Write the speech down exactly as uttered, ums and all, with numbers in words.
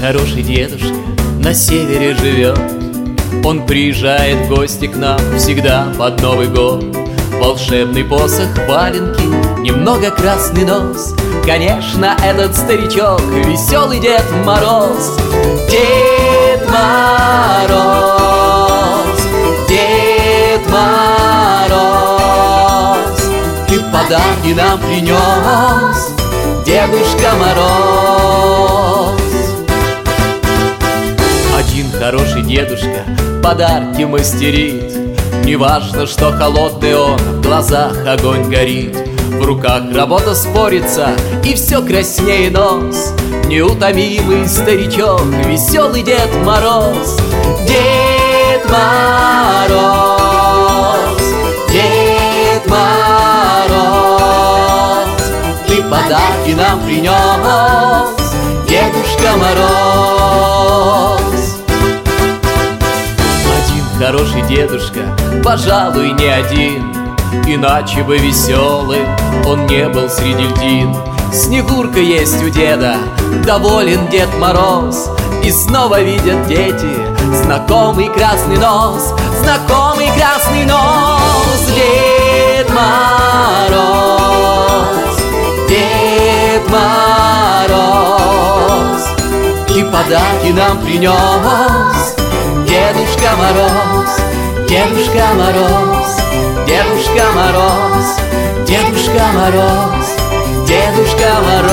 хороший дедушка на севере живет. Он приезжает в гости к нам всегда под Новый год. Волшебный посох, валенки, немного красный нос. Конечно, этот старичок веселый Дед Мороз. Дед Мороз, Дед Мороз, ты подарки нам принес, Дедушка Мороз. Один хороший дедушка подарки мастерит. Неважно, что холодный он, в глазах огонь горит. В руках работа спорится, и все краснее нос. Неутомимый старичок, веселый Дед Мороз. Дед Мороз, Дед Мороз, ты подарки нам принес, Дедушка Мороз. Один хороший дедушка, пожалуй, не один, иначе бы веселым он не был среди льдин. Снегурка есть у деда, доволен Дед Мороз. И снова видят дети знакомый красный нос, знакомый красный нос. Дед Мороз, Дед Мороз, ты подарки нам принес, Дедушка Мороз, Дедушка Мороз, Дедушка Мороз, Дедушка Мороз, Дедушка Мороз.